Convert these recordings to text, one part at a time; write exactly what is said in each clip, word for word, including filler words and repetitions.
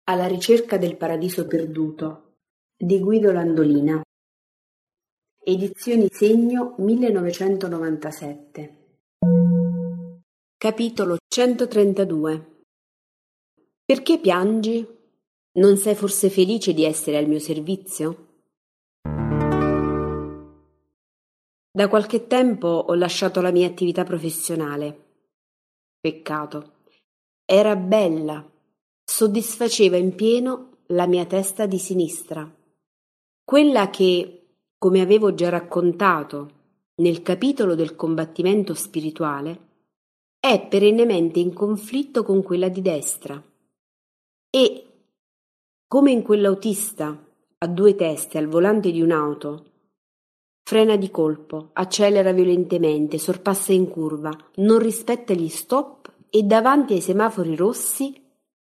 Alla ricerca del paradiso perduto di Guido Landolina. Edizioni Segno millenovecentonovantasette. Capitolo centotrentadue. Perché piangi? Non sei forse felice di essere al mio servizio? Da qualche tempo ho lasciato la mia attività professionale. Peccato. Era bella, soddisfaceva in pieno la mia testa di sinistra, quella che, come avevo già raccontato nel capitolo del combattimento spirituale, è perennemente in conflitto con quella di destra e, come in quell'autista a due teste al volante di un'auto, frena di colpo, accelera violentemente, sorpassa in curva, non rispetta gli stop e davanti ai semafori rossi.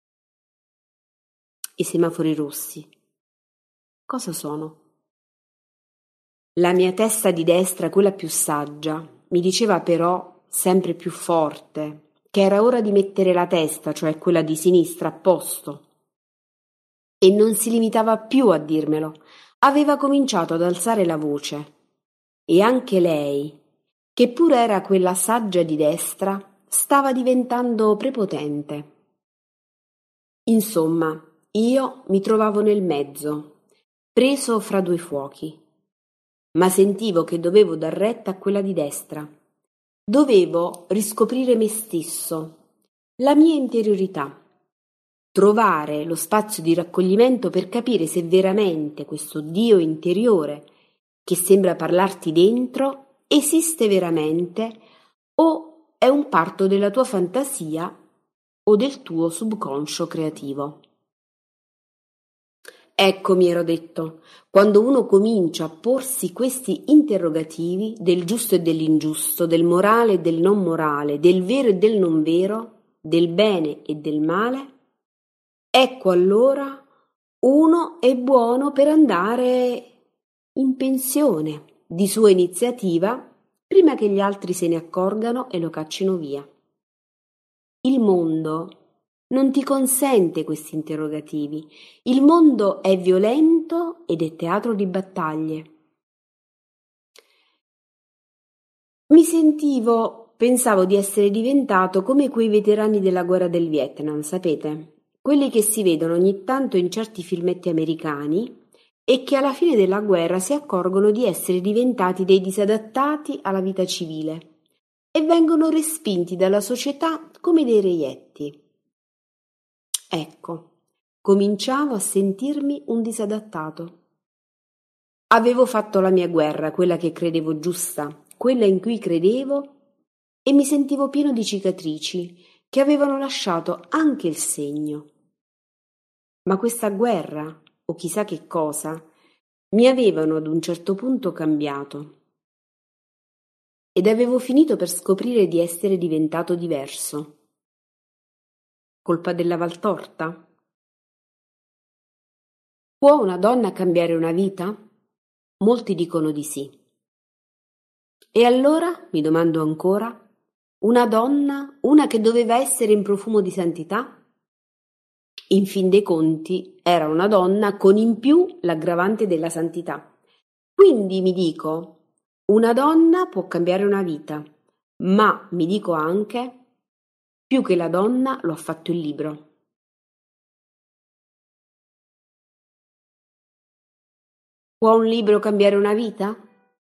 I semafori rossi cosa sono? La mia testa di destra, quella più saggia, mi diceva però, sempre più forte, che era ora di mettere la testa, cioè quella di sinistra, a posto. E non si limitava più a dirmelo, aveva cominciato ad alzare la voce. E anche lei, che pure era quella saggia di destra, stava diventando prepotente. Insomma, io mi trovavo nel mezzo, preso fra due fuochi, ma sentivo che dovevo dar retta a quella di destra. Dovevo riscoprire me stesso, la mia interiorità, trovare lo spazio di raccoglimento per capire se veramente questo Dio interiore, che sembra parlarti dentro, esiste veramente o è un parto della tua fantasia o del tuo subconscio creativo. Ecco, mi ero detto, quando uno comincia a porsi questi interrogativi del giusto e dell'ingiusto, del morale e del non morale, del vero e del non vero, del bene e del male, ecco allora uno è buono per andare in pensione di sua iniziativa prima che gli altri se ne accorgano e lo caccino via. Il mondo non ti consente questi interrogativi. Il mondo è violento ed è teatro di battaglie. Mi sentivo, pensavo di essere diventato come quei veterani della guerra del Vietnam, sapete? Quelli che si vedono ogni tanto in certi filmetti americani e che alla fine della guerra si accorgono di essere diventati dei disadattati alla vita civile e vengono respinti dalla società come dei reietti. Ecco, cominciavo a sentirmi un disadattato. Avevo fatto la mia guerra, quella che credevo giusta, quella in cui credevo, e mi sentivo pieno di cicatrici che avevano lasciato anche il segno. Ma questa guerra, o chissà che cosa, mi avevano ad un certo punto cambiato. Ed avevo finito per scoprire di essere diventato diverso. Colpa della Valtorta? Può una donna cambiare una vita? Molti dicono di sì. E allora, mi domando ancora, una donna, una che doveva essere in profumo di santità? In fin dei conti, era una donna con in più l'aggravante della santità. Quindi mi dico, una donna può cambiare una vita, ma mi dico anche, più che la donna lo ha fatto il libro. Può un libro cambiare una vita?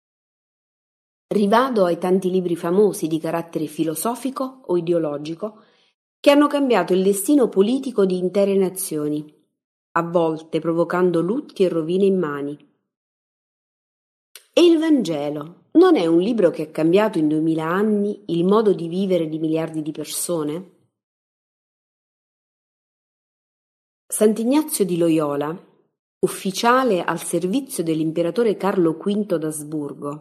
Rivado ai tanti libri famosi di carattere filosofico o ideologico che hanno cambiato il destino politico di intere nazioni, a volte provocando lutti e rovine immani. E il Vangelo non è un libro che ha cambiato in duemila anni il modo di vivere di miliardi di persone? Sant'Ignazio di Loyola, ufficiale al servizio dell'imperatore Carlo quinto d'Asburgo,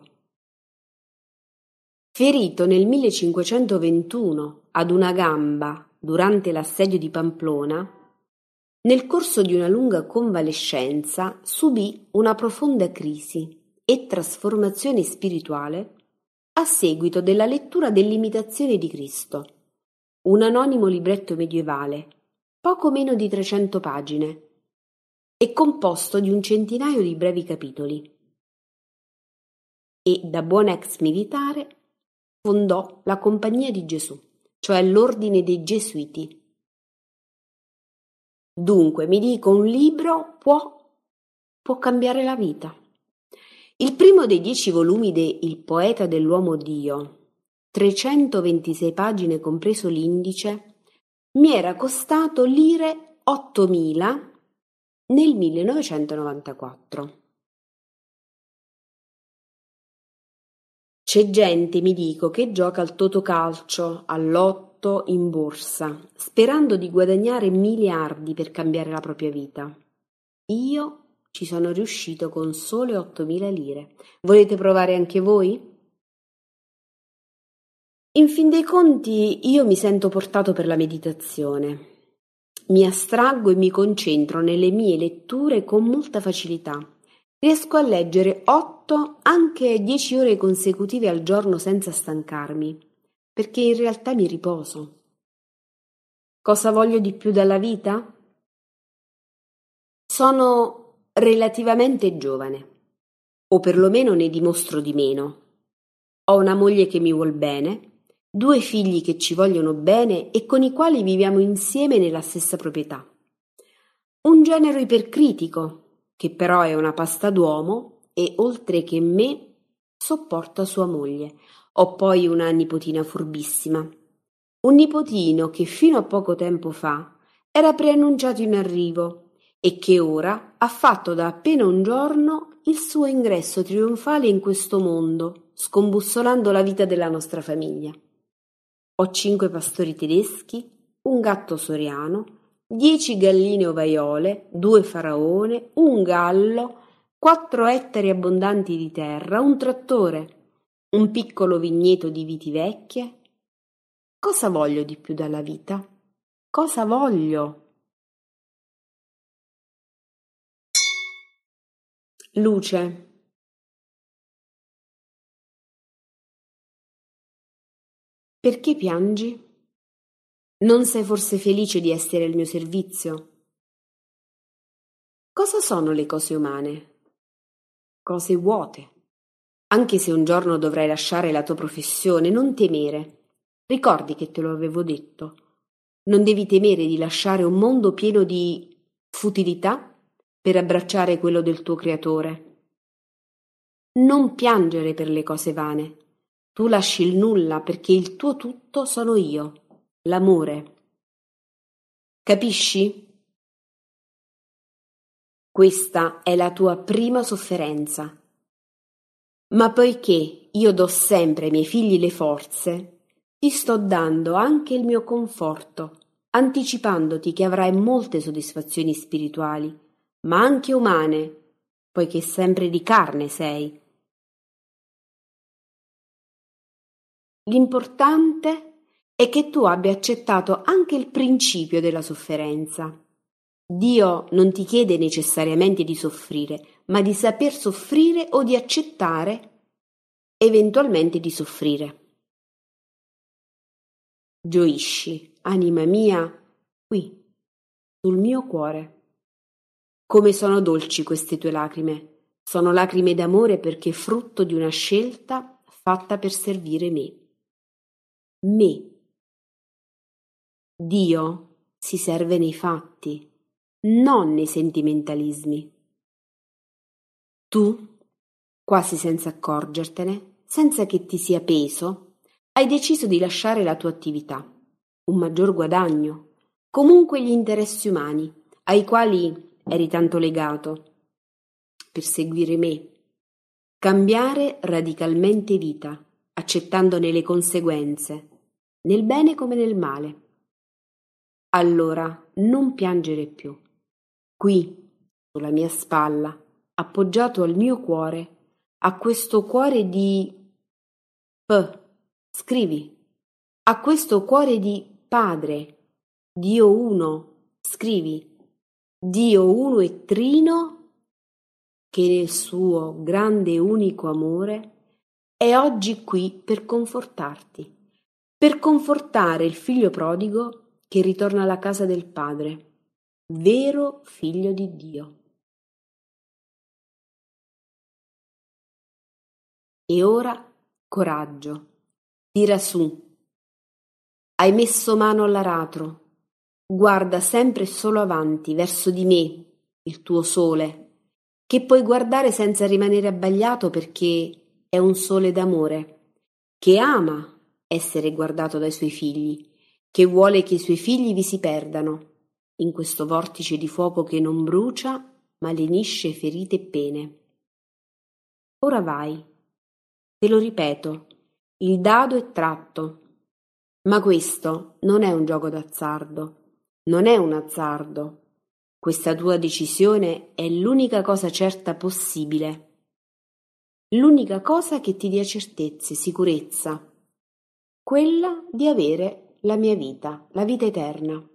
ferito nel millecinquecentoventuno ad una gamba durante l'assedio di Pamplona, nel corso di una lunga convalescenza subì una profonda crisi e trasformazione spirituale a seguito della lettura dell'Imitazione di Cristo, un anonimo libretto medievale poco meno di trecento pagine, è composto di un centinaio di brevi capitoli e, da buon ex militare, fondò la Compagnia di Gesù, cioè l'ordine dei Gesuiti. Dunque, mi dico, un libro può, può cambiare la vita. Il primo dei dieci volumi de Il poeta dell'uomo Dio, trecentoventisei pagine compreso l'indice, mi era costato lire ottomila nel millenovecentonovantaquattro. C'è gente, mi dico, che gioca al totocalcio, all'otto, in borsa, sperando di guadagnare miliardi per cambiare la propria vita. Io ci sono riuscito con sole ottomila lire. Volete provare anche voi? In fin dei conti, io mi sento portato per la meditazione. Mi astraggo e mi concentro nelle mie letture con molta facilità. Riesco a leggere otto, anche dieci ore consecutive al giorno senza stancarmi, perché in realtà mi riposo. Cosa voglio di più dalla vita? Sono relativamente giovane, o perlomeno ne dimostro di meno. Ho una moglie che mi vuol bene, due figli che ci vogliono bene e con i quali viviamo insieme nella stessa proprietà. Un genero ipercritico, che però è una pasta d'uomo e, oltre che me, sopporta sua moglie. Ho poi una nipotina furbissima. Un nipotino che fino a poco tempo fa era preannunciato in arrivo e che ora ha fatto da appena un giorno il suo ingresso trionfale in questo mondo, scombussolando la vita della nostra famiglia. Ho cinque pastori tedeschi, un gatto soriano, dieci galline ovaiole, due faraone, un gallo, quattro ettari abbondanti di terra, un trattore, un piccolo vigneto di viti vecchie. Cosa voglio di più dalla vita? Cosa voglio? Luce. Perché piangi? Non sei forse felice di essere al mio servizio? Cosa sono le cose umane? Cose vuote. Anche se un giorno dovrai lasciare la tua professione, non temere. Ricordi che te lo avevo detto. Non devi temere di lasciare un mondo pieno di futilità per abbracciare quello del tuo creatore. Non piangere per le cose vane. Tu lasci il nulla perché il tuo tutto sono io, l'amore. Capisci? Questa è la tua prima sofferenza. Ma poiché io do sempre ai miei figli le forze, ti sto dando anche il mio conforto, anticipandoti che avrai molte soddisfazioni spirituali, ma anche umane, poiché sempre di carne sei. L'importante è che tu abbia accettato anche il principio della sofferenza. Dio non ti chiede necessariamente di soffrire, ma di saper soffrire o di accettare, eventualmente di soffrire. Gioisci, anima mia, qui, sul mio cuore. Come sono dolci queste tue lacrime. Sono lacrime d'amore perché frutto di una scelta fatta per servire me. Me. Dio si serve nei fatti, non nei sentimentalismi. Tu, quasi senza accorgertene, senza che ti sia peso, hai deciso di lasciare la tua attività, un maggior guadagno, comunque gli interessi umani, ai quali eri tanto legato, per seguire me, cambiare radicalmente vita, accettandone le conseguenze, nel bene come nel male. Allora non piangere più. Qui, sulla mia spalla, appoggiato al mio cuore, a questo cuore di P, scrivi, a questo cuore di Padre, Dio uno, scrivi, Dio uno e trino, che nel suo grande e unico amore è oggi qui per confortarti, per confortare il figlio prodigo che ritorna alla casa del Padre, vero figlio di Dio. E ora, coraggio, tira su. Hai messo mano all'aratro. Guarda sempre solo avanti, verso di me, il tuo sole, che puoi guardare senza rimanere abbagliato perché è un sole d'amore, che ama essere guardato dai suoi figli, che vuole che i suoi figli vi si perdano, in questo vortice di fuoco che non brucia, ma lenisce ferite e pene. Ora vai, te lo ripeto, il dado è tratto, ma questo non è un gioco d'azzardo, non è un azzardo. Questa tua decisione è l'unica cosa certa possibile, l'unica cosa che ti dia certezze, sicurezza, quella di avere la mia vita, la vita eterna.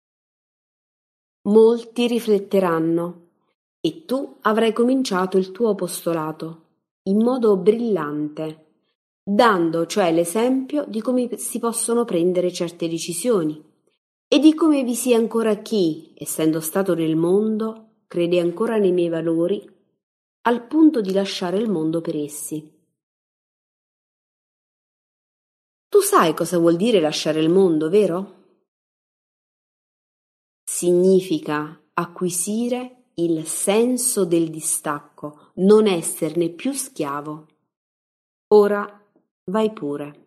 Molti rifletteranno e tu avrai cominciato il tuo apostolato in modo brillante, dando cioè l'esempio di come si possono prendere certe decisioni e di come vi sia ancora chi, essendo stato nel mondo, crede ancora nei miei valori, al punto di lasciare il mondo per essi. Tu sai cosa vuol dire lasciare il mondo, vero? Significa acquisire il senso del distacco, non esserne più schiavo. Ora vai pure.